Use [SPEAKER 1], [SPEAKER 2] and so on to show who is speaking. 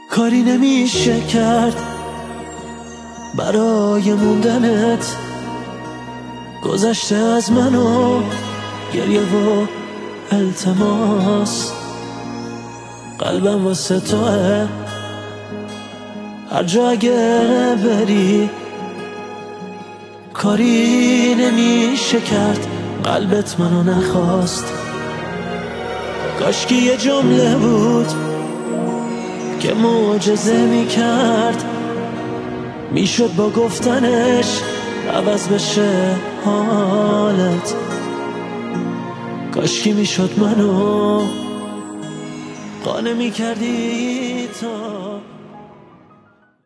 [SPEAKER 1] کاری نمیشه کرد برای موندنت، گذشته از منو گریه و التماس. قلبم واسه توه، هر جا اگه بری کاری نمیشه کرد، قلبت منو نخواست. کاشکی یه جمله بود که معجزه میکرد، میشد با گفتنش عوض بشه حالت. کاشکی میشد منو قانع میکردی تا